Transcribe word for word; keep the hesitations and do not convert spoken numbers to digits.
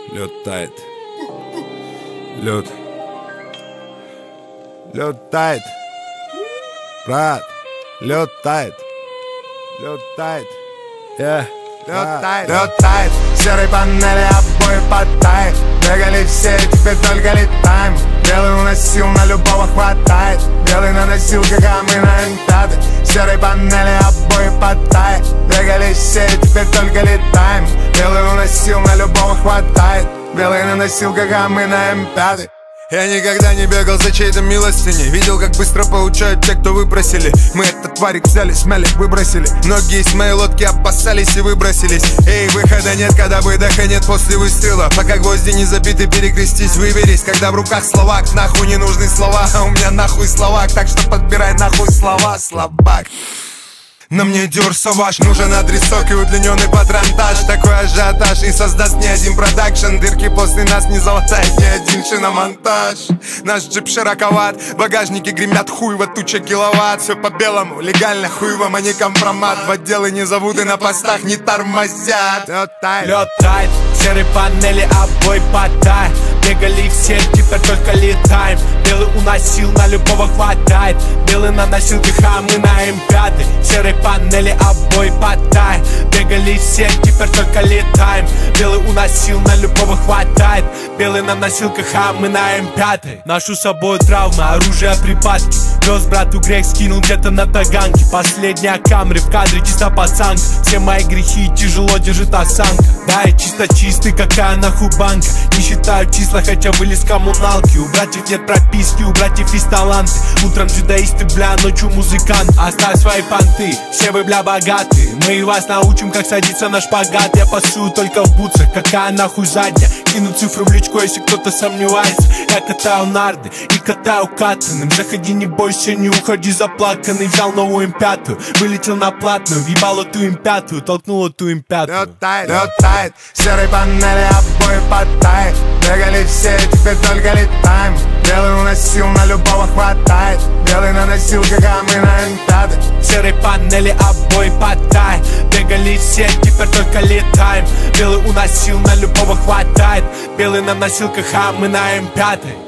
Лед тает. Лед. Лед тает. Брат. Лед тает. Лед тает. Yeah. Лед тает. Лед тает. Серые панели, обои подтает. Бегали все, теперь только летаем. Белый уносил, на любого хватает. Белый на носилках, а мы на эм пять. Серые панели, обои подтает. Бегали все, теперь только летаем. Белый уносил, на любого хватает. Белый на носилках, а мы на эм пять. Я никогда не бегал за чьей-то милостыней. Видел, как быстро получают те, кто выпросили. Мы этот тварик взяли, смяли, выбросили. Многие из моей лодки опасались и выбросились. Эй, выхода нет, когда выдоха нет после выстрела. Пока гвозди не забиты, перекрестись, выберись. Когда в руках словак, нахуй не нужны слова. А у меня нахуй словак, так что подбирай нахуй слова, слабак. На мне Dior Sauvage, нужен адресок и удлиненный патронтаж. Такой ажиотаж и создаст не один продакшн. Дырки после нас не залатает ни один шиномонтаж. Наш джип широковат, багажники гремят хуево, туча киловатт. Все по белому, легально хуевом, а не компромат. В отделы не зовут и на постах не тормозят. Лед тает, лед тает, серые панели, обои подтает. Бегали все, теперь только летаем. Белый уносил, на любого хватает. Белый на носилках, а мы на эм пять. Серые панели, обои подтает. Бегали все, теперь только летаем. Белый уносил, на любого хватает. Белый на носилках, а мы на эм пять. Ношу с собой травмы, оружие, припаски. Вез брату грех, скинул где-то на таганке. Последняя камеры в кадре, чисто пацанка. Все мои грехи тяжело держит осанка. Да, я чисто чистый, какая нахуй банка. Не считаю числа, хотя вылез коммуналки. У братьев нет прописки, у братьев есть таланты. Утром джедаисты, бля, ночью музыкант. Оставь свои понты, все вы, бля, богатые. Мы вас научим, как садиться на шпагат. Я пасую только в бутсах, какая нахуй задняя. Кину цифру в личку, если кто-то сомневается. Я катаю нарды и катаю катаным. Заходи, не бойся, не уходи заплаканный. Взял новую эм пять, вылетел на платную. Въебал эту эм пять, толкнул эту эм пять. Лед тает, лед тает, серые панели, обои подтает. Бегали все, теперь только летаем. Белый уносил, на любого хватает. Белый на носилках, а мы на эм пять. Серые панели, обои подтает. Бегали все, теперь только летаем. Белый уносил, на любого хватает. Белый на носилках, а мы на эм пять.